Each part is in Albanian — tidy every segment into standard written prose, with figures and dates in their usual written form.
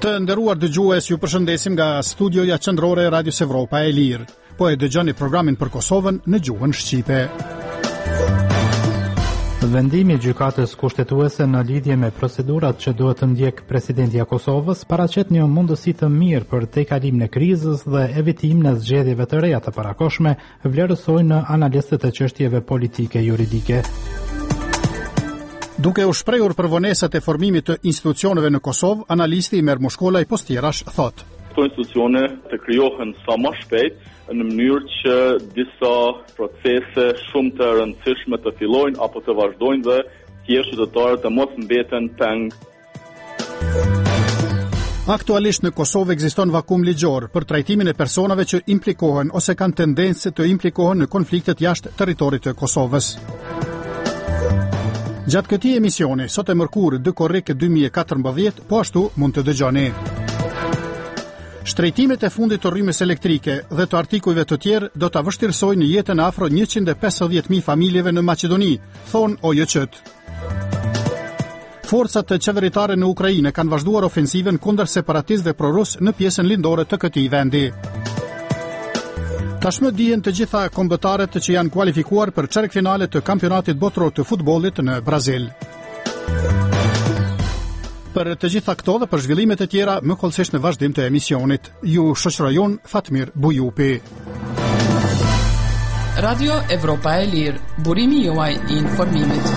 Të nderuar dëgjues, ju përshëndesim nga studioja qendrore e Radios Evropa e Lirë. Po e dëgjoni programin për Kosovën në gjuhën shqipe. Vendimi i gjykatës kushtetuese në lidhje me procedurat që duhet të ndjek presidentja e Kosovës paraqet një mundësi të mirë për tejkalimin e krizës dhe evitimin e zgjedhjeve të reja të parakoshme, vlerësojnë analistët e çështjeve politike juridike. Duke u shprehur për vonesat e formimit të institucioneve në Kosovë, analisti Imer Mushkolaj Postirash thot: Këto institucione të krijohen sa më shpejt në mënyrë që disa procese shumë të rëndësishme të fillojnë apo të vazhdojnë dhe thjesht qytetarët të mos mbeten peng. Aktualisht në Kosovë ekziston vakum ligjor për trajtimin e personave që implikohen ose kanë tendencë të implikohen në konfliktet jashtë territorit të Kosovës. Gjatë këtij emisioni, sot e mërkurë 2 korrik 2014, po ashtu mund të dëgjoni. Shtrejtimet e fundit të rrymës elektrike dhe të artikujve të tjerë do ta vështirësojnë jetën e afro 150.000 familjeve në Maqedoni, thon OJC-t. Forcat qeveritare në Ukrainë kanë vazhduar ofensiven kundër separatistëve prorus në pjesën lindore të këtij vendi. Tashmë dihen të gjitha kombëtarët që janë kualifikuar për çerkfinale të kampionatit botror të futbollit në Brazil. Për të gjitha këto dhe për zhvillimet e tjera, më kollësisht në vazhdim të emisionit. Ju shoqërojon Fatmir Bujupi. Radio Evropa e Lirë, burimi juaj I informimit.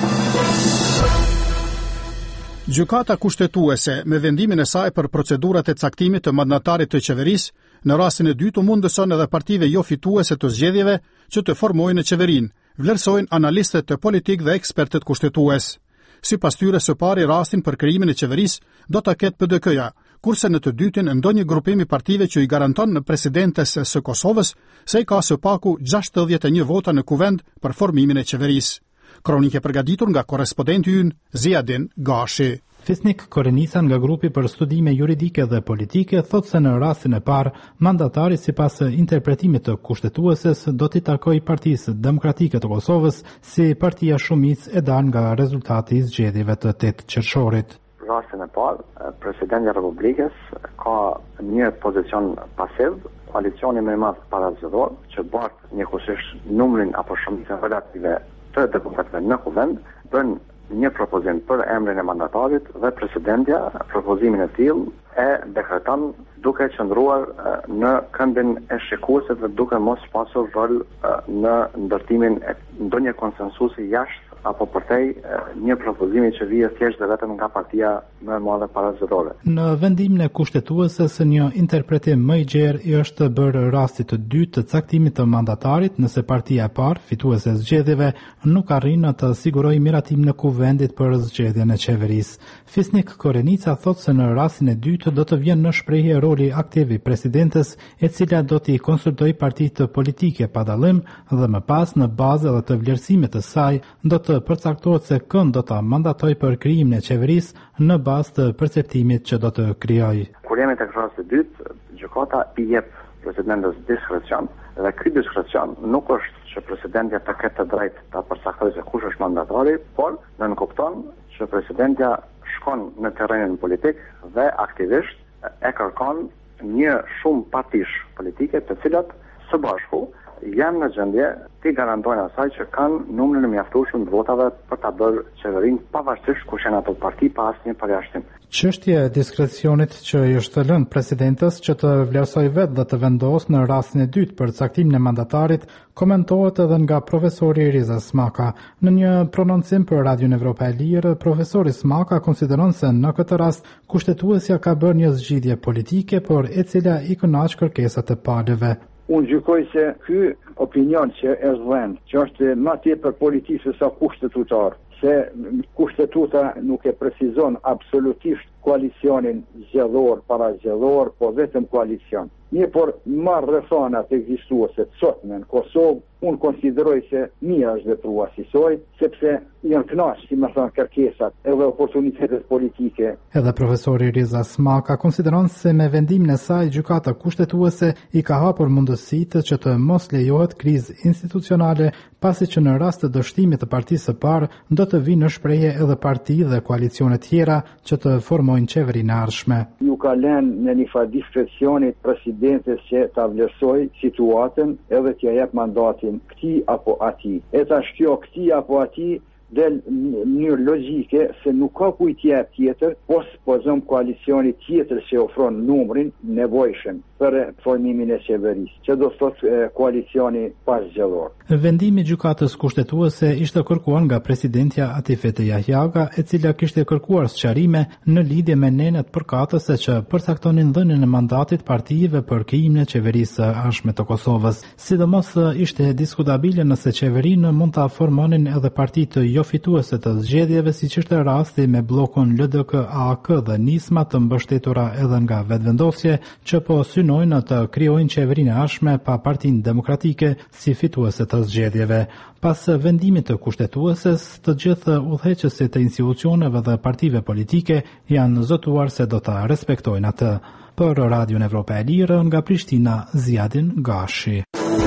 Gjykata kushtetuese me vendimin e saj për procedurat e caktimit të mandatarit të qeverisë, në rastin e dytë mundëson edhe partive jo fituese të zgjedhjeve që të formojnë qeverinë, vlerësojnë analistët të politik dhe ekspertët kushtetues. Sipas tyre, së pari rastin për krijimin e qeverisë do ta ketë PDK-ja, kurse në të dytin ndonjë grupim I partive që I garanton në presidentes së Kosovës se I ka së paku 61 vota në kuvend për formimin e qeverisë. Kronikë e përgatitur nga korrespondenti ynë Ziadin Gashi. Fisnik Korenica nga grupi për studime juridike dhe politike thot se në rastin e parë, mandatari sipas interpretimit të kushtetueses do t'i takojë Partisë Demokratike të Kosovës si partia shumicë e dalë nga rezultati I zgjedhjeve të 8 qershorit. Rastin e parë, presidenti I Republikës ka një pozicion pasiv, koalicioni më I madh parazgjedhor që bart njëkohësisht numrin apo shumicën relative të deputetëve në kuvend, bën një propozim për emrin e mandatarit dhe presidentja propozimin e tillë e dekreton duke qëndruar në këmbin e shikuesit dhe duke mos pasur rol në ndërtimin e ndonjë konsensusi jashtë apo përtej një propozimi që vije thjesht dhe vetëm nga partia më e madhe parazgjedhore. Në vendimin e kushtetueses, një interpretim më I gjerë I është bërë rasti të dytë të caktimit të mandatarit nëse partia e parë, fituese e zgjedhjeve, nuk arrin të sigurojë miratimin e kuvendit për zgjedhjen e qeverisë. Fisnik Korenica thot se në rastin e dytë do të vjen në shprehje roli aktiv I presidentes, e cila do t'i konsultojë partitë politike pa dallim dhe më pas në bazë edhe të vlerësimit të saj do të përcaktohet se kënd do ta mandatoj për krijimin e qeverisë në bazë të perceptimit që do të krijojë. Kur jemi tek rasti I dytë, gjykata I jep presidentes diskrecion dhe ky diskrecion nuk është që presidentja të ketë të drejtë ta përcaktojë se kush është mandatari, por nënkupton që presidentja shkon në terrenin politik dhe aktivisht e kërkon një shumë partish politike të cilat së bashku janë në gjendje të garantojnë asaj që kanë numrin e mjaftueshëm të votave për ta bërë qeverinë pavarësisht kush janë ato parti pa asnjë përjashtim. Çështja e diskrecionit që I është lënë presidentes që të vlerësoj vetë dhe të vendosë në rastin e dytë për caktimin e mandatarit komentohet edhe nga profesori Riza Smaka. Në një prononcim për Radion Evropa e Lirë, profesori Smaka konsideron se në këtë rast kushtetuesja ka bërë një zgjidhje politike, por e cila I kënaq kërkesat e palëve. Unë gjykoj se ky opinion që e zhven, që është ma tepër politikë se sa kushtetutar, se kushtetuta nuk e precizon absolutisht koalicionin zgjedhor, parazgjedhor, po vetëm koalicion. Një por marrë rrethonat ekzistuese sot në Kosovë, unë konsideroj se mirë është veprua si soj, sepse janë kënaqë, si më thënë, kërkesat edhe oportunitetet politike. Edhe profesori Riza Smaka konsideron se me vendimin e saj gjykata kushtetuese i ka hapur mundësitë që të mos lejohet krizë institucionale, pasi që në rast të dështimit të partisë së parë do të vinë në shprehje edhe parti dhe koalicione tjera që të formojnë qeverinë e ardhshme. Ju ka lënë në një farë diskrecionit presidentes që ta vlerësoj situatën edhe t'ia jep mandatin këtij apo atij. E tash kjo këtij apo atij del në mënyrë logjike se nuk ka kujtje tjetër, po supozojmë koalicioni tjetër që ofron numrin nevojshëm për formimin e qeverisë, që do thotë koalicioni pasgjellor. Vendimi i gjykatës kushtetuese ishte kërkuar nga presidentja Atifete Jahjaga, e cila kishte kërkuar sqarime në lidhje me nenet përkatëse që përcaktonin dhënien e mandatit partijeve për krijimin e qeverisë së ardhshme të Kosovës. Sidomos ishte diskutabile nëse qeverinë mund ta formonin edhe partitë jo fituese të zgjedhjeve, siç ishte rasti me bllokun LDK-AK dhe nisma të mbështetura edhe nga vetëvendosje që po synojnë të krijojnë qeverinë e ardhshme pa Partinë Demokratike si fituese të zgjedhjeve. Pas vendimit të kushtetueses, të gjithë udhëheqësit e institucioneve dhe partive politike janë zotuar se do ta respektojnë atë. Për Radion Evropa e Lirë, nga Prishtina, Ziadin Gashi.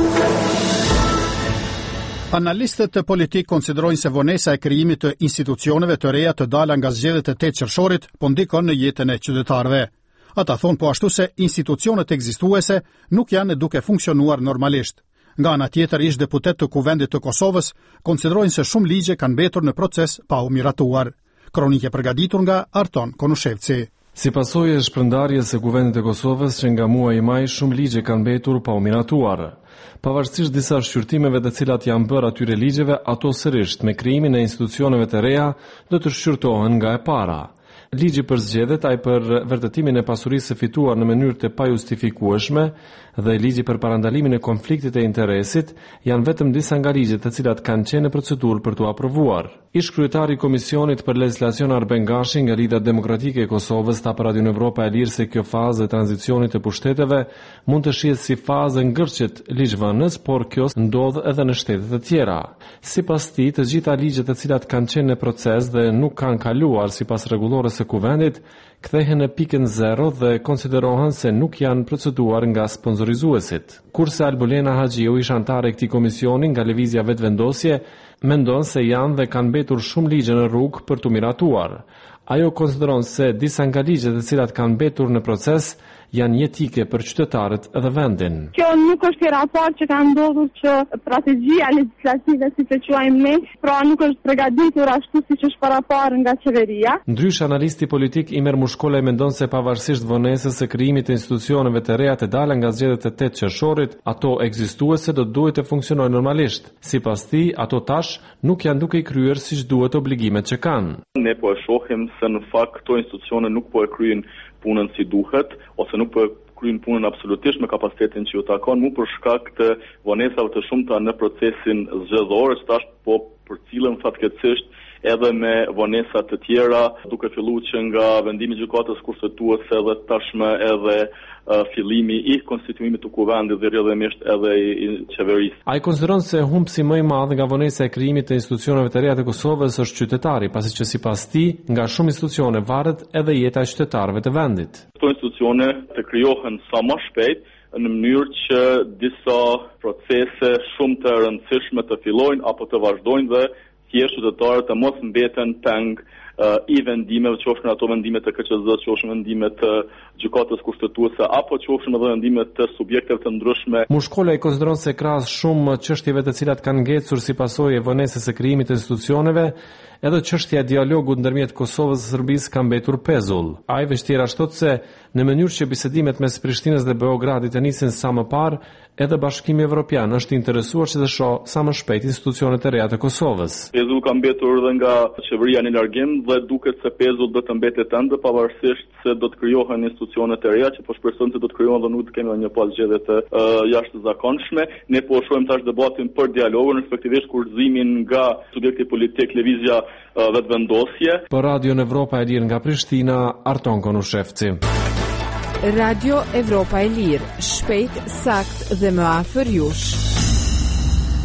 Analistët e politik konsiderojnë se vonesa e krijimit të institucioneve të reja të dala nga zgjedhjet e 8 qershorit po ndikon në jetën e qytetarëve. Ata thonë po ashtu se institucionet ekzistuese nuk janë duke funksionuar normalisht. Nga ana tjetër, ish deputet të Kuvendit të Kosovës konsiderojnë se shumë ligje kanë mbetur në proces pa u miratuar. Kronike përgatitur nga Arton Konushevci. Si pasojë e shpërndarjes së Kuvendit të Kosovës që nga muaji maj shumë ligje kanë mbetur pa u miratuar. Pavarësisht disa shqyrtimeve të cilat janë bërë atyre ligjeve, ato sërisht me krijimin e institucioneve të reja do të shqyrtohen nga e para. Ligji për zgjedhjet, ai për vërtetimin e pasurisë së fituar në mënyrë të pajustifikueshme dhe ligji për parandalimin e konfliktit të interesit janë vetëm disa nga ligjet të cilat kanë qenë në procedurë për t'u aprovuar. Ish kryetari i Komisionit për Legjislacion Arben Gashi nga Lidhja Demokratike e Kosovës tha për Radion Evropa e Lirë se kjo fazë e tranzicionit të pushteteve mund të shihet si fazë ngërçet ligjvënës, por kjo ndodh edhe në shtete të tjera. Sipas tij, të gjitha ligjet të cilat kanë qenë në proces dhe nuk kanë kaluar sipas rregullores së Kuvendit kthehen në pikën 0 dhe konsiderohen se nuk janë proceduar nga sponsorizuesit. Kurse Albulena Haxhiu, ish antare e këtij komisioni nga Lëvizja Vetvendosje, mendon se janë dhe kanë mbetur shumë ligje në rrugë për t'u miratuar. Ajo konsideron se disa nga ligjet e cilat kanë mbetur në proces janë jetike për qytetarët edhe vendin. Kjo nuk është një raport që ka ndodhur që strategjia legjislative, siç e quajmë ne, pra nuk është përgatitur ashtu siç është paraparë nga qeveria. Ndryshe, analisti politik Imer Mushkollaj mendon se pavarësisht vonesës së krijimit të institucioneve të reja të dala nga zgjedhjet e 8 qershorit, ato ekzistuese do duhet të funksionojnë normalisht. Sipas tij, ato tash nuk janë duke i kryer siç duhet obligimet që kanë. Ne po e shohim se në fakt këto institucione nuk po e kryejnë punën si duhet, ose nuk po kryen punën absolutisht me kapacitetin që ju takon, mu për shkak të vonesave të shumta në procesin zgjedhor, që tash po përcillen fatkeqësisht edhe me vonesa të tjera, duke filluar që nga vendimi i gjykatës kushtetuese dhe tashmë edhe fillimi i konstituimit të Kuvendit dhe rrjedhimisht edhe i qeverisë. Ai konsideron se humbsi më i madh nga vonesa e krijimit të institucioneve të reja të Kosovës është qytetari, pasi që sipas tij nga shumë institucione varet edhe jeta e qytetarëve të vendit. Këto institucione të krijohen sa më shpejt në mënyrë që disa procese shumë të rëndësishme të fillojnë apo të vazhdojnë dhe thjesht qytetarët të mos mbeten peng i vendimeve, qofshin ato vendime të KQZ-s, qofshin vendime të gjykatës kushtetuese apo qofshin edhe vendime të subjekteve të ndryshme. Mushkollaj konsideron se krahas shumë çështjeve të cilat kanë ngecur si pasojë e vonesës së krijimit të institucioneve, edhe çështja e dialogut ndërmjet Kosovës dhe Serbisë ka mbetur pezull. Ai vështirë ashtot se në mënyrë që bisedimet mes Prishtinës dhe Beogradit të nisin sa më parë, edhe Bashkimi Evropian është interesuar që të shohë sa më shpejt institucionet e reja të Kosovës. Pezull ka mbetur edhe nga qeveria në largim dhe duket se pezull do të mbetet ende pavarësisht se do të krijohen institucione të reja që po shpresojmë se do të krijohen dhe nuk të kemi një pas zgjedhje të jashtëzakonshme. Ne po shohim tash debatin për dialogun, respektivisht kurrëzimin nga subjekti politik Lëvizja Vetvendosje. Për Radion Evropa e Lirë nga Prishtina, Arton Konushevci. Radio Evropa e Lirë, shpejt, sakt dhe më afër jush.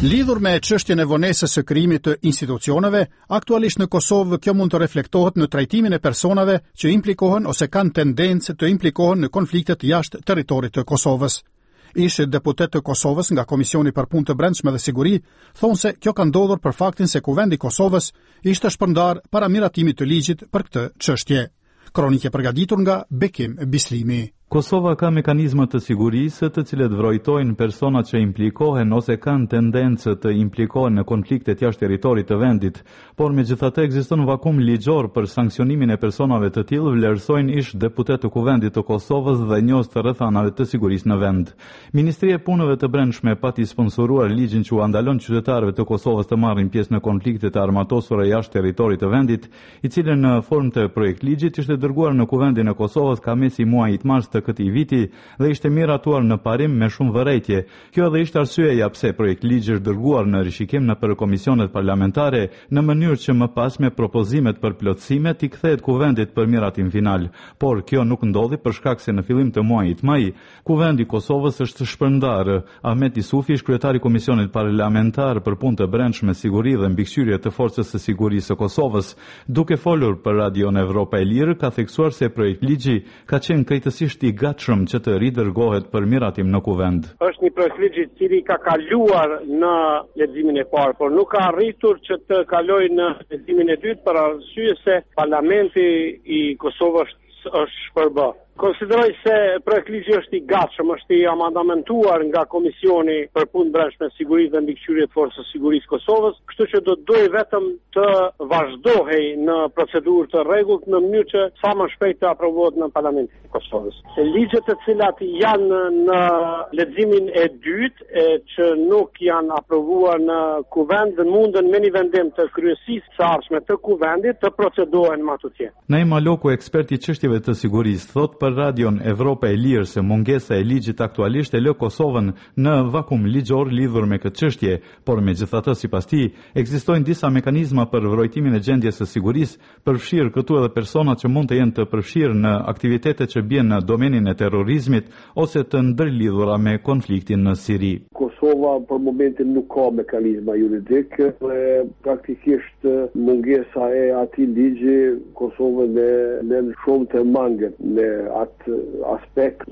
Lidhur me çështjen e vonesës së krijimit të institucioneve, aktualisht në Kosovë kjo mund të reflektohet në trajtimin e personave që implikohen ose kanë tendencë të implikohen në konfliktet jashtë territorit të Kosovës. Ish deputet të Kosovës nga Komisioni për Punë të Brendshme dhe Siguri thonë se kjo ka ndodhur për faktin se Kuvendi i Kosovës ishte shpërndar para miratimit të ligjit për këtë çështje. Kronikë përgatitur nga Bekim Bislimi. Kosova ka mekanizma të sigurisë të cilet vrojtojnë personat që implikohen ose kanë tendencë të implikohen në konfliktet jashtë territorit të vendit, por megjithatë ekziston vakum ligjor për sanksionimin e personave të tillë, vlerësojnë ish deputet të Kuvendit të Kosovës dhe njohës të rrethanave të sigurisë në vend. Ministria e Punëve të Brendshme pati sponsoruar ligjin që u andalon qytetarëve të Kosovës të marrin pjesë në konfliktet e armatosura jashtë territorit të vendit, i cili në formë të projekt ligjit ishte dërguar në Kuvendin e Kosovës ka mesi muajit mars të këtij viti dhe ishte miratuar në parim me shumë vërejtje. Kjo dhe ishte arsyeja pse projekt ligji është dërguar në rishikim në për komisionet parlamentare në mënyrë që më pas me propozimet për plotësime t'i kthehet Kuvendit për miratim final. Por kjo nuk ndodhi për shkak se në fillim të muajit maj, Kuvendi i Kosovës është shpërndar. Ahmet Isufi, kryetari i Komisionit Parlamentar për Punë të Brendshme, Siguri dhe Mbikëqyrje të Forcës së Sigurisë së Kosovës, duke folur për Radion Evropa e Lirë, ka theksuar se projekt ligji ka qenë krejtësisht i gatshëm që të ridërgohet për miratim në Kuvend. Është një projekt ligji i cili ka kaluar në leximin e parë, por nuk ka arritur që të kalojë në leximin e dytë për arsye se Parlamenti i Kosovës është shpërbë. Konsideroj se projekt ligji është i gatshëm, është i amandamentuar nga Komisioni për Punë Brendshme, Siguri dhe Mbikëqyrje të Forcës së Sigurisë Kosovës, kështu që do të duhet vetëm të vazhdohej në procedurë të rregullt në mënyrë që sa më shpejt të aprovohet në Parlamentin e Kosovës. Se ligjet të cilat janë në leximin e dytë që nuk janë aprovuar në Kuvend dhe munden me një vendim të kryesisë së ardhshme të Kuvendit të procedohen më atje. Naim Maloku, ekspert i çështjeve të sigurisë, thotë për Radion Evropa e Lirë se mungesa e ligjit aktualisht e lë Kosovën në vakum ligjor lidhur me këtë çështje, por megjithatë sipas tij ekzistojnë disa mekanizma për vrojtimin e gjendjes së sigurisë, përfshirë këtu edhe persona që mund të jenë të përfshirë në aktivitete që bien në domenin e terrorizmit ose të ndërlidhura me konfliktin në Siri. Kosova për momentin nuk ka mekanizma juridik dhe praktikisht mungesa e atij ligji Kosovën në shumë të manget në atë aspekt,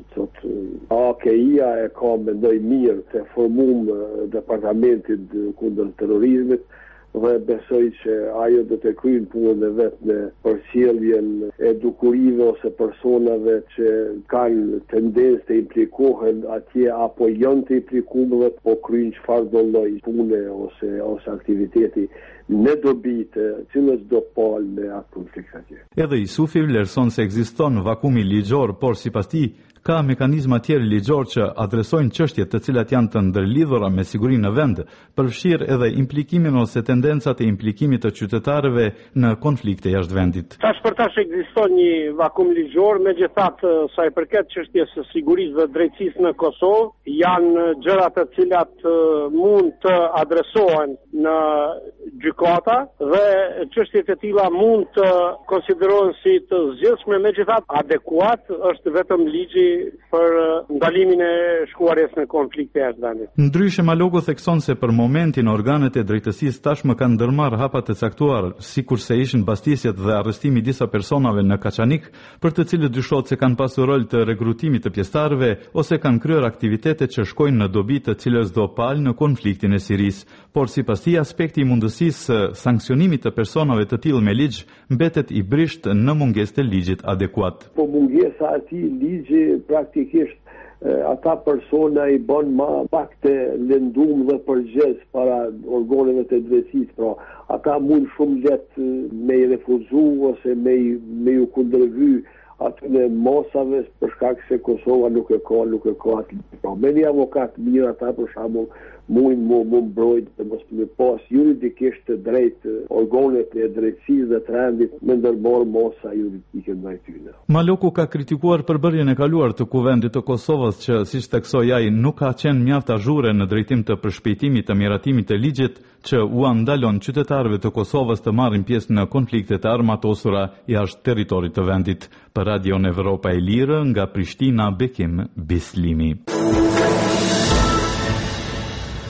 AKI-a e ka mendoj mirë të formum departamentit kundër terrorizmit dhe besoj që ajo do të kryejë punën e vet në përcjelljen e dukurive ose personave që kanë tendencë të implikohen atje apo janë të implikuar, po kryejnë çfarë do lloj pune ose aktiviteti në dobi të cilës do palë në atë konflikt atje. Edhe Isufi vlerëson se ekziston vakumi ligjor, por sipas tij ka mekanizma tjerë ligjor që adresojnë çështjet të cilat janë të ndërlidhura me sigurinë në vend, përfshirë edhe implikimin ose tendencat e implikimit të qytetarëve në konflikte jashtë vendit. Tash për tash ekziston një vakum ligjor, megjithatë sa i përket çështjes së sigurisë dhe drejtësisë në Kosovë, janë gjëra të cilat mund të adresohen në gjykata dhe çështjet e tilla mund të konsiderohen si të zgjidhshme, megjithatë adekuat është vetëm ligji për ndalimin e shkuarjes në konflikte jashtë vendit. Ndryshe Maloku thekson se për momentin organet e drejtësisë tashmë kanë ndërmarrë hapa të caktuar, sikurse ishin mbastisjet dhe arrestimi i disa personave në Kaçanik, për të cilët dyshohet se kanë pasur rol të rekrutimit të pjesëtarëve ose kanë kryer aktivitete që shkojnë në dobi të cilës do palë në konfliktin e Sirisë. Por sipas tij aspekti i mundësisë së sanksionimit të personave të tillë me ligj mbetet i brisht në mungesë të ligjit adekuat. Po mungesa e atij ligji praktikisht ata persona i bën më pak të lëndum dhe përgjes para organeve të drejtësisë, pra ata mund shumë lehtë me i refuzu ose me ju kundërvy aty në mosave për shkak se Kosova nuk e ka atë. Pra me një avokat mirë ata për shembull mund mbrojt dhe mos me pas juridikisht të drejt organet e drejtësisë dhe të rendit me ndërmarrë mosa juridike ndaj tyre. Maloku ka kritikuar përbërjen e kaluar të Kuvendit të Kosovës që, siç theksoi ai, nuk ka qenë mjaft azhure në drejtim të përshpejtimit të miratimit të ligjit që u ndalon qytetarëve të Kosovës të marrin pjesë në konflikte të armatosura jashtë territorit të vendit. Për Radion Evropa e Lirë nga Prishtina, Bekim Bislimi.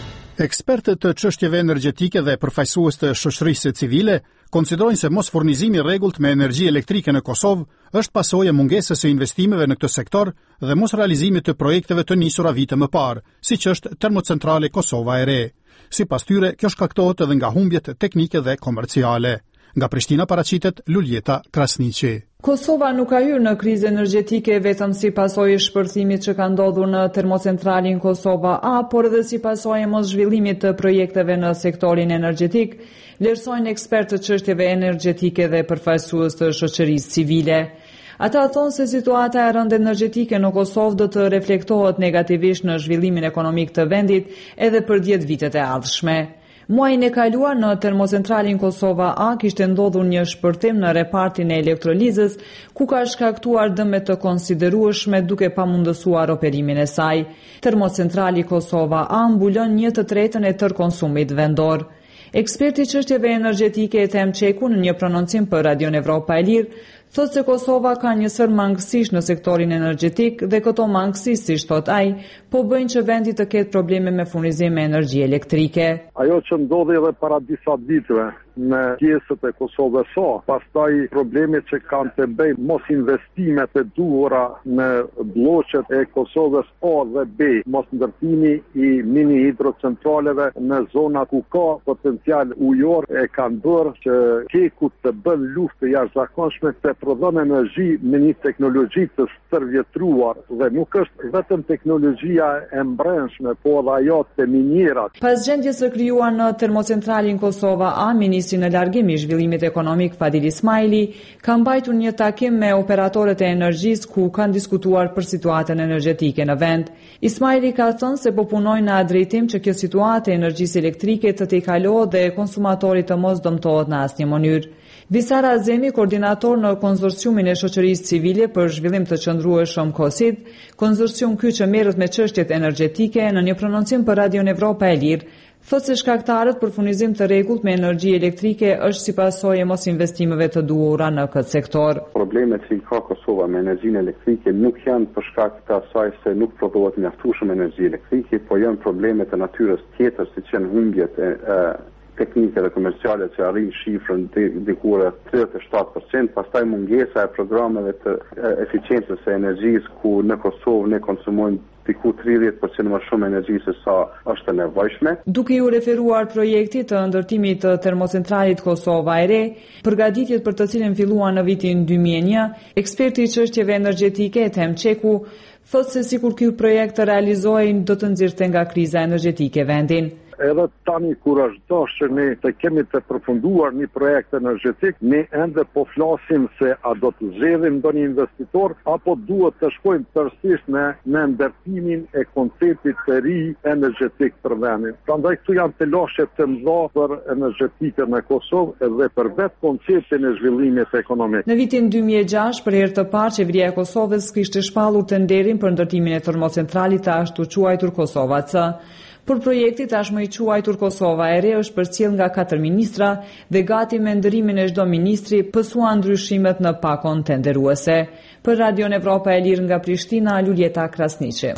Ekspertët të çështjeve energjetike dhe përfaqësues të shoqërisë civile konsiderojnë se mos furnizimi i rregullt me energji elektrike në Kosovë është pasojë e mungesës së investimeve në këtë sektor dhe mos realizimit të projekteve të nisura vite më parë, siç është termocentrale Kosova e Re. Sipas tyre, kjo shkaktohet edhe nga humbjet teknike dhe komerciale. Nga Prishtina paraqitet Luljeta Krasniqi. Kosova nuk ka hyrë në krizë energjetike vetëm si pasojë e shpërthimit që ka ndodhur në termocentralin Kosova A, por edhe si pasojë e moszhvillimit të projekteve në sektorin energjetik, vlerësojnë ekspertë të çështjeve energjetike dhe përfaqësues të shoqërisë civile. Ata thonë se situata e rëndë energjetike në Kosovë do të reflektohet negativisht në zhvillimin ekonomik të vendit edhe për 10 vitet e ardhshme. Muajin e kaluar në termocentralin Kosova A kishte ndodhur një shpërthim në repartin e elektrolizës, ku ka shkaktuar dëme të konsiderueshme duke pamundësuar operimin e saj. Termocentrali Kosova A mbulon 1/3 e tërë konsumit vendor. Eksperti çështjeve energjetike Ethem Çeku në një prononcim për Radion Evropa e Lirë thotë se Kosova ka një sër mangësish në sektorin energjetik dhe këto mangësi, siç thot ai, po bëjnë që vendi të ketë probleme me furnizim me energji elektrike. Ajo që ndodhi edhe para disa viteve në pjesët e Kosovës së, pastaj problemet që kanë të bëjnë mos investimet e duhura në bloqet e Kosovës A dhe B, mos ndërtimi i mini hidrocentraleve në zona ku ka potencial ujor, e kanë bërë që Keku të bën luftë jashtëzakonshme të prodhon energji me një teknologji të stërvjetruar dhe nuk është vetëm teknologjia e mbrëmshme, po edhe ajo të minierat. Pas gjendjes së krijuar në termocentralin Kosova A, ministri në largim i zhvillimit ekonomik Fadil Ismaili ka mbajtur një takim me operatorët e energjisë ku kanë diskutuar për situatën energjetike në vend. Ismaili ka thënë se po punojnë në atë drejtim që kjo situatë e energjisë elektrike të tejkalohet dhe konsumatorit të mos dëmtohet në asnjë mënyrë. Visar Azemi, koordinator në konsorciumin e shoqërisë civile për zhvillim të qëndrueshëm KOSID, konsorcium ky që merret me çështjet energjetike, në një prononcim për Radion Evropa e Lirë, thotë se shkaktarët për furnizim të rregullt me energji elektrike është si pasojë e mos investimeve të duhura në këtë sektor. Problemet që ka Kosova me energjinë elektrike nuk janë për shkak të asaj se nuk prodhohet mjaftueshëm energji elektrike, po janë probleme të natyrës tjetër, siç janë humbjet e teknike dhe komerciale që arrin shifrën diku rreth 37%, pastaj mungesa e programeve të eficiencës së energjisë ku në Kosovë ne konsumojmë diku 30% më shumë energji se sa është e nevojshme. Duke u referuar projektit të ndërtimit të termocentralit Kosova e Re, përgatitjet për të cilën filluan në vitin 2001, eksperti i çështjeve energjetike Ethem Çeku thotë se sikur ky projekt të realizohej do të nxirrte nga kriza energjetike vendin. Edhe tani kur është dashur që ne të kemi të përfunduar një projekt energjetik, ne ende po flasim se a do të zgjedhim ndonjë investitor apo duhet të shkojmë përsëri në ndërtimin e konceptit të ri energjetik për vendin. Prandaj këtu janë të lëshe të mëdha për energjetikën në Kosovë dhe për vetë konceptin e zhvillimit ekonomik. Në vitin 2006, për herë të parë, qeveria e Kosovës kishte shpallur tenderin për ndërtimin e termocentralit të ashtu quajtur Kosova C. Por projekti tashmë i quajtur Kosova e Re është përcjell nga 4 ministra dhe gati me ndërimin e çdo ministri pësuan ndryshimet në pakon tenderuese. Për Radion Evropa e Lirë nga Prishtina, Luljeta Krasniqi.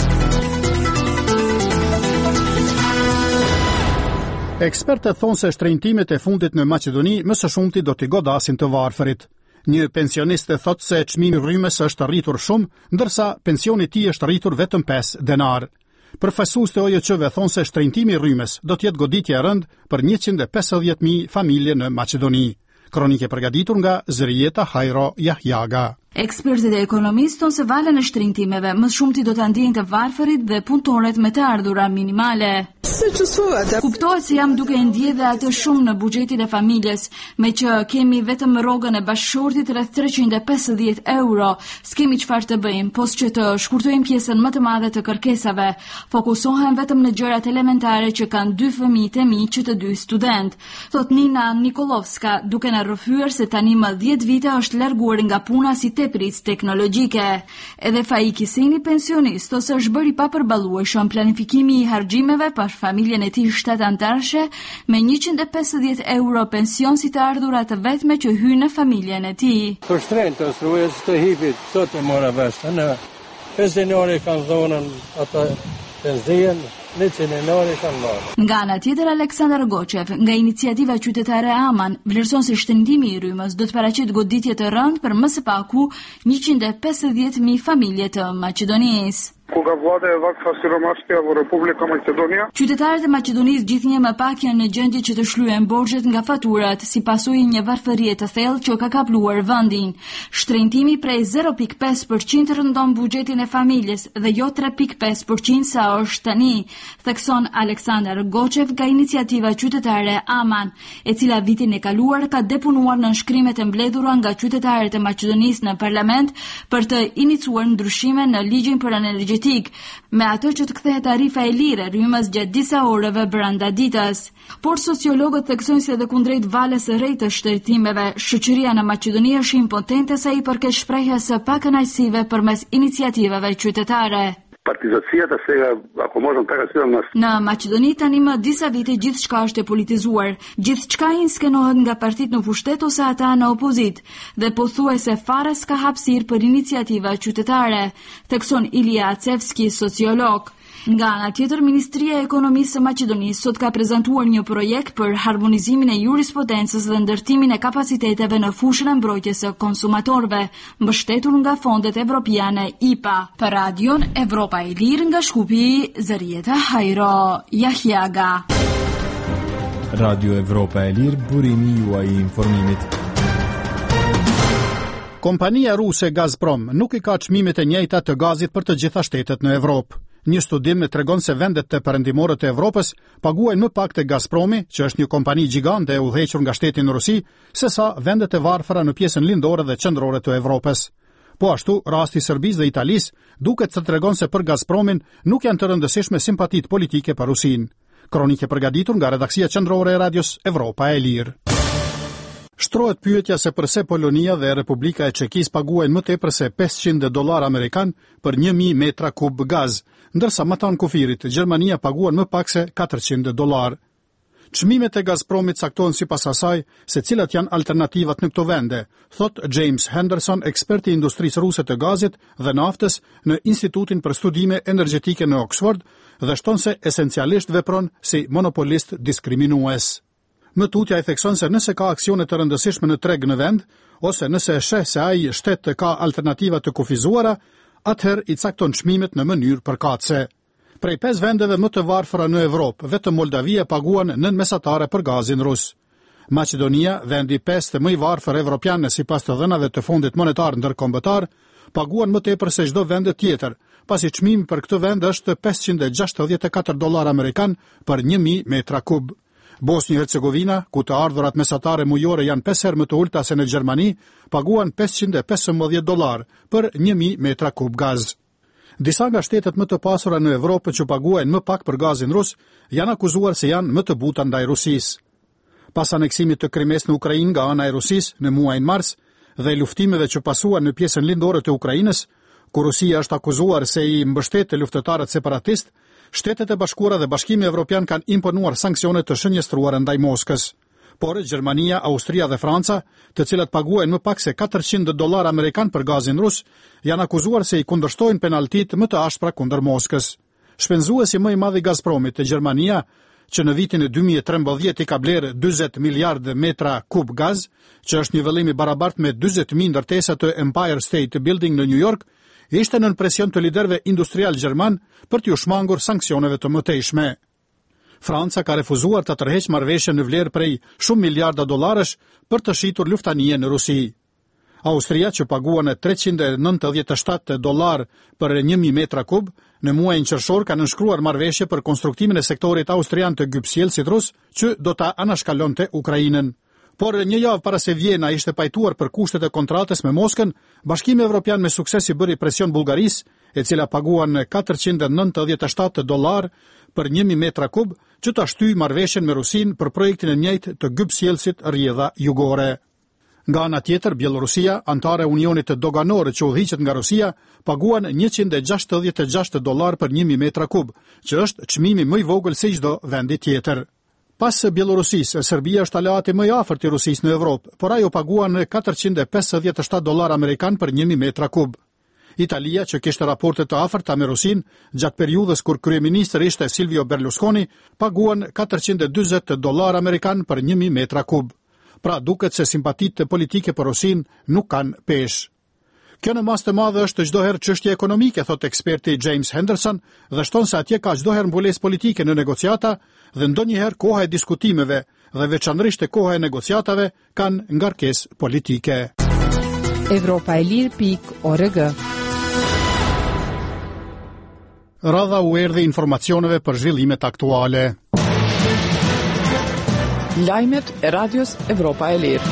Ekspertët thonë se shtrenjtimet e fundit në Maqedoni më së shumti do t'i godasin të varfërit. Një pensionist thotë se çmimi i rrymës është rritur shumë, ndërsa pensioni i tij është rritur vetëm 5 denar. Përfaqësues të OJC-ve thonë se shtrenjtimi i rrymës do të jetë goditje e rëndë për 150.000 familje në Maqedoni. Kronike përgatitur nga Zërieta Hajro Jahjaga. Ekspertët e ekonomistë thonë se valën e shtrenjtimeve më shumti do ta ndjejnë të varfërit dhe punëtorët me të ardhura minimale. Kuptohet se jam duke ndjedhur atë shumë në buxhetin e familjes, me që kemi vetëm rrogën e bashkëshortit rreth 350 euro, s'kemi çfarë të bëjmë, pos që të shkurtojmë pjesën më të madhe të kërkesave. Fokusohem vetëm në gjërat elementare që kanë 2 fëmijët e mi që të 2 student. Thot Nina Nikolovska, duke na rrëfyer se tani më 10 vite është larguar nga puna si tepris teknologjike. Edhe Faik Kiseni, pensionist, ose është bëri pa përballueshëm planifikimi i harxhimeve për familjen e tij 7 anëtarëshe me 150 euro pension si të ardhura të vetme që hyjnë në familjen e tij. Për shtrenjtë të hipit, sot e mora vesh, në pensionari kanë dhonën ata benzin 100 euro kanë marrë. Nga ana tjetër, Aleksandar Goçev, nga iniciativa qytetare Aman, vlerëson se shtendimi i rrymës do të paraqet goditje të rënd për më së paku 150.000 familje të Maqedonisë. Кога влада е ваква сиромаштија во Република Македонија. Qytetarët e Maqedonisë gjithnjë më pak janë në gjendje që të shlyejnë borxhet nga faturat, si pasojë një varfërie të thellë që ka kapluar vendin. Shtrenjtimi prej 0.5% rëndon buxhetin e familjes dhe jo 3.5% sa është tani, thekson Aleksandar Goçev nga iniciativa qytetare Aman, e cila vitin e kaluar ka depunuar në shkrimet e mbledhura nga qytetarët e Maqedonisë në parlament për të iniciuar ndryshime në ligjin për energjetik, me ato që të kthehet tarifa e lirë rrymës gjatë disa orëve brenda ditës. Por sociologët theksojnë se edhe kundrejt valës së re të shtetëtimeve, shoqëria në Maqedoni është impotente sa i përket shprehjes së pakënaqësive përmes iniciativave qytetare. Партизацията сега, ако можам така да кажам, Në Maqedoni tani më disa vite gjithçka është e politizuar. Gjithçka inskenohet nga partitë në pushtet ose ata në opozit dhe pothuajse fare s'ka hapësirë për iniciativa qytetare, thekson Ilija Acevski, sociolog. Nga ana tjetër, Ministria e Ekonomisë së Maqedonisë sot ka prezantuar një projekt për harmonizimin e jurisprudencës dhe ndërtimin e kapaciteteve në fushën e mbrojtjes së konsumatorëve, mbështetur nga fondet evropiane IPA. Për Radion Evropa e Lirë nga Shkupi, Zërieta Hajro Jahjaga. Radio Evropa e Lirë, burimi juaj i informimit. Kompania ruse Gazprom nuk i ka çmimet e njëjta të gazit për të gjitha shtetet në Evropë. Një studim tregon se vendet të perëndimore të Evropës paguajnë më pak te Gazpromi, që është një kompani gjigante e udhëhequr nga shteti në Rusi, sesa vendet e varfëra në pjesën lindore dhe qendrore të Evropës. Po ashtu, rasti i Serbisë dhe Italisë duket se tregon se për Gazpromin nuk janë të rëndësishme simpatitë politike për Rusinë. Kronikë përgatitur nga redaksia qendrore e Radios Evropa e Lirë. Shtrohet pyetja se përse Polonia dhe Republika e Çekisë paguajnë më tepër se $500 amerikan për 1000 metra kub gaz, ndërsa matan kufirit Gjermania paguan më pak se $400. Çmimet e Gazpromit caktohen sipas asaj se cilat janë alternativat në këto vende, thot James Henderson, ekspert i industrisë ruse të gazit dhe naftës në Institutin për Studime Energjetike në Oxford, dhe shton se esencialisht vepron si monopolist diskriminues. Më tutja i thekson se nëse ka aksione të rëndësishme në treg në vend, ose nëse e sheh se ai shtet ka alternativa të kufizuara, atëherë i cakton çmimet në mënyrë përkatëse. Prej 5 vendeve më të varfëra në Evropë, vetëm Moldavia paguan nën mesatare për gazin rus. Maqedonia, vendi 5 më i varfër evropian sipas të dhënave të Fondit Monetar Ndërkombëtar, paguan më tepër se çdo vend tjetër, pasi çmimi për këtë vend është $564 amerikan për 1000 metra kub. Bosnia-Hercegovina, ku të ardhurat mesatare mujore janë 5 herë më të ulta se në Gjermani, paguan $515 për 1000 metra kub gaz. Disa nga shtetet më të pasura në Evropë që paguajnë më pak për gazin rus, janë akuzuar se janë më të buta ndaj Rusisë. Pas aneksimit të Krimes në Ukrainë nga ana e Rusisë në muajin mars dhe luftimeve që pasuan në pjesën lindore të Ukrainës, ku Rusia është akuzuar se i mbështet luftëtarët separatistë, Shtetet e Bashkuara dhe Bashkimi Evropian kanë imponuar sanksione të shënjestruara ndaj Moskës. Por Gjermania, Austria dhe Franca, të cilat paguajnë më pak se $400 amerikan për gazin rus, janë akuzuar se i kundërshtojnë penaltitë më të ashpra kundër Moskës. Shpenzuesi më i madh i Gazpromit, Gjermania, që në vitin e 2013 i ka blerë 40 miliardë metra kub gaz, që është një vëllim i barabartë me 40.000 ndërtesa të Empire State Building në New York, ishte nën presion të liderëve industrial gjerman për t'u shmangur sanksioneve të mëtejshme. Franca ka refuzuar të tërheqë marrëveshje në vlerë prej shumë miliarda dollarësh për të shitur luftanie në Rusi. Austria, që paguan $397 për 1000 metra kub, në muajin qershor ka nënshkruar marrëveshje për konstruktimin e sektorit austrian të gypsjellësit rus, që do ta anashkalonte Ukrainën. Por një javë para se Vjena ishte pajtuar për kushtet e kontratës me Moskën, Bashkimi Evropian me sukses i bëri presion Bullgarisë, e cila paguan $497 për 1000 metra kub, që ta shtyjë marrëveshjen me Rusinë për projektin e njëjtë të gypsjellësit rrjedha jugore. Nga ana tjetër, Bielorusia, antare e Unionit të doganor që udhëhiqet nga Rusia, paguan $166 për 1000 metra kub, që është çmimi më i vogël se çdo vendi tjetër. Pas Bielorusisë, Serbia është aleati më i afërt i Rusisë në Evropë, por ajo paguan $457 amerikan për 1000 metra kub. Italia, që kishte raporte të afërta me Rusin, gjatë periudhës kur kryeministër ishte Silvio Berlusconi, paguan $440 amerikan për 1000 metra kub. Pra duket se simpatitë politike për Rusin nuk kanë peshë. Kjo në mas të madhe është çdo herë çështje ekonomike, thot eksperti James Henderson, dhe shton se atje ka çdo herë mbulesë politike në negociata dhe ndonjëherë koha e diskutimeve dhe veçanërisht e koha e negociatave kanë ngarkesë politike. Evropaelir.org. Radha u erdhi informacioneve për zhvillimet aktuale. Lajmet e radios Evropa e Lirë.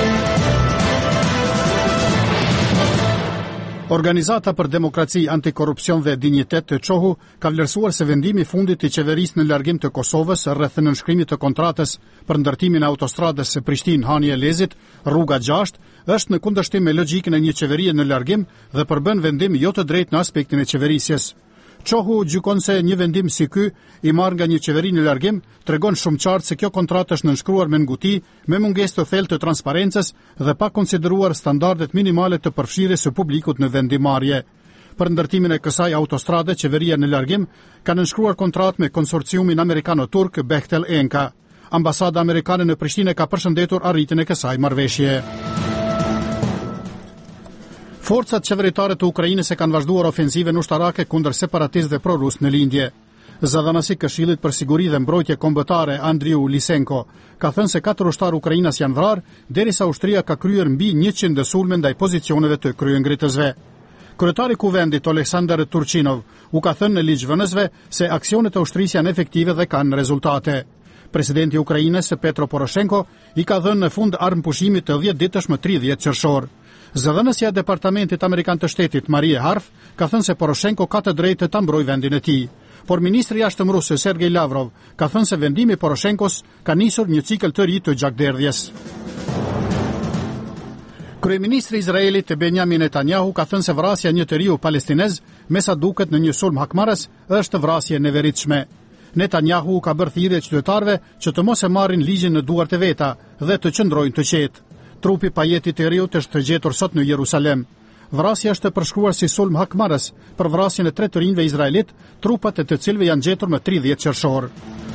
Organizata për Demokraci, Antikorrupsion dhe Dinjitet të Çohu ka vlerësuar se vendimi i fundit i qeverisë në largim të Kosovës rreth nënshkrimit të kontratës për ndërtimin e autostradës së Prishtinë-Hanie-Lezit, rruga 6, është në kundërshtim me logjikën e një qeverie në largim dhe përbën vendim jo të drejtë në aspektin e qeverisjes. Çohu gjykon se një vendim si ky, i marrë nga një qeveri në largim, tregon shumë qartë se kjo kontratë është nënshkruar me nguti, me mungesë të thellë të transparencës dhe pa konsideruar standardet minimale të përfshirjes së publikut në vendimarrje. Për ndërtimin e kësaj autostrade, qeveria në largim ka nënshkruar kontratë me konsorciumin amerikano-turk Bechtel Enka. Ambasada amerikane në Prishtinë ka përshëndetur arritjen e kësaj marrëveshje. Forcat qeveritare të Ukrainës e kanë vazhduar ofensive ushtarake kundër separatistëve pro-rus në lindje. Zëdhënësi Këshillit për Siguri dhe Mbrojtje Kombëtare Andriu Lisenko ka thënë se 4 ushtarë ukrainas janë vrarë, derisa ushtria ka kryer mbi 100 sulme ndaj pozicioneve të kryengritësve. Kryetari i Kuvendit Oleksandr Turchinov u ka thënë në ligjvënësve se aksionet e ushtrisë janë efektive dhe kanë rezultate. Presidenti i Ukrainës Petro Poroshenko i ka dhënë në fund armëpushimit të 10 ditësh më 30 qershor. Zëdhënësja e Departamentit Amerikan të Shtetit Marie Harf ka thënë se Poroshenko ka të drejtë të ta mbrojë vendin e tij. Por ministri i jashtëm rus Sergej Lavrov ka thënë se vendimi i Poroshenkos ka nisur një cikël të ri të gjakderdhjes. Kryeministri i Izraelit Benjamin Netanyahu ka thënë se vrasja e një njeriu palestinez, me sa duket në një sulm hakmarrës, është vrasje e neveritshme. Netanyahu ka bërë thirrje qytetarëve që të mos e marrin ligjin në duart e veta dhe të qëndrojnë të qetë. Trupi pajetit të riut është gjetur sot në Jerusalem. Vrasja është përshkruar si sulm hakmarrës për vrasjen e 3 të rinjve izraelit, trupat e të cilëve janë gjetur më 30 qershor.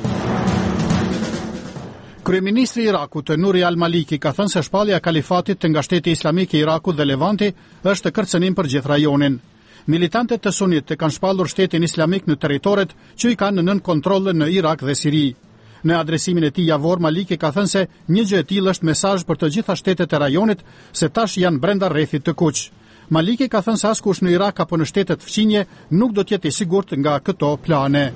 Kryeministri i Irakut Nuri al-Maliki ka thënë se shpallja e kalifatit nga Shteti Islamik i Irakut dhe Levanti është kërcënim për gjithë rajonin. Militantët të sunit kanë shpallur Shtetin Islamik në territoret që i kanë nën kontroll në Irak dhe Siri. Në adresimin e tij javor, Maliki ka thënë se një gjë e tillë është mesazh për të gjitha shtetet e rajonit se tash janë brenda rrethit të kuq. Maliki ka thënë se askush në Irak apo në shtetet fqinje nuk do të jetë i sigurt nga këto plane.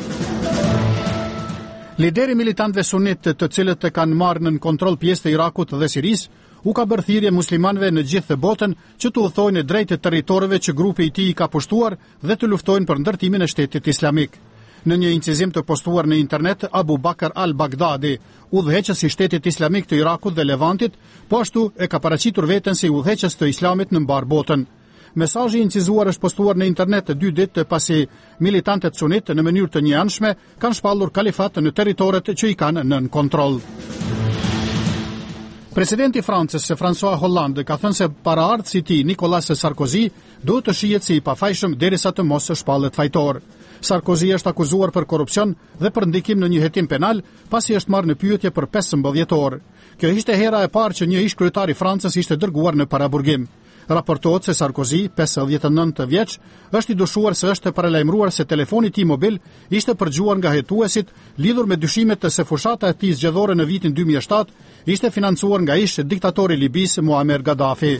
Lideri militantëve sunit të cilët kanë marrë në kontroll pjesë të Irakut dhe Siris, u ka bërë thirrje muslimanëve në gjithë botën që të udhtojnë drejt të territoreve që grupi i tij ka pushtuar dhe të luftojnë për ndërtimin e Shtetit Islamik. Në një incizim të postuar në internet, Abu Bakr al-Baghdadi, udhëheqës i Shtetit Islamik të Irakut dhe Levantit, po ashtu e ka paraqitur veten si udhëheqës të Islamit në mbar botën. Mesazhi i incizuar është postuar në internet 2 ditë pasi militantët sunit në mënyrë të njëanshme kanë shpallur kalifat në territoret që i kanë nën kontroll. Presidenti i Francës, François Hollande, ka thënë se paraardhësi i tij, Nicolas Sarkozy, duhet të shihet si i pafajshëm derisa të mos shpallet fajtor. Sarkozy është akuzuar për korrupsion dhe për ndikim në një hetim penal, pasi është marrë në pyetje për 15 orë. Kjo ishte hera e parë që një ish-kryetar i Francës ishte dërguar në paraburgim. Raportohet se Sarkozy, 59 vjeç, është i dyshuar se është paralajmëruar se telefoni i tij mobil ishte përgjuar nga hetuesit lidhur me dyshimet se fushata e tij zgjedhore në vitin 2007 ishte financuar nga ish diktatori i Libis Muammar Gaddafi.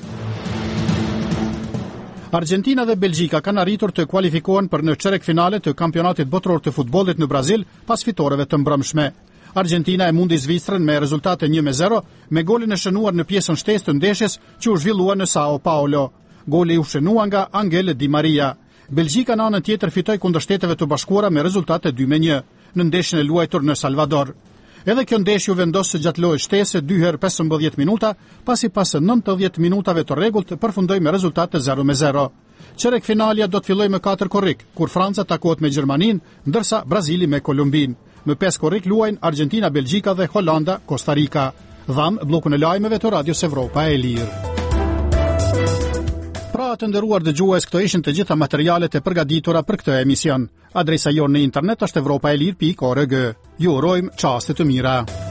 Argentina dhe Belgjika kanë arritur të kualifikohen për në çerek finale të kampionatit botror të futbollit në Brazil pas fitoreve të mbrëmshme. Argentina e mundi Zvicrën me rezultate 1-0 me golin e shënuar në pjesën shtesë të ndeshjes që u zhvillua në Sao Paulo. Goli u shënua nga Angel Di Maria. Belgjika në anën tjetër fitoi kundër Shteteve të Bashkuara me rezultate 2-1 në ndeshjen e luajtur në Salvador. Edhe kjo ndeshje u vendos gjatë lojës shtesë 2 herë 15 minuta, pasi pas 90 minutave të rregullt përfundoi me rezultate 0-0. Çerek finalja do të fillojë më 4 korrik, kur Franca takohet me Gjermaninë, ndërsa Brazili me Kolumbinë. Më 5 korrik luajnë Argentina, Belgjika dhe Holanda, Costa Rica. Dham bllokun e lajmeve të Radios Evropa e Lirë. Pra Të nderuar dëgjues, këto ishin të gjitha materialet e përgatitura për këtë emision. Adresa jonë në internet është evropaelir.org. Ju urojmë çaste të mira.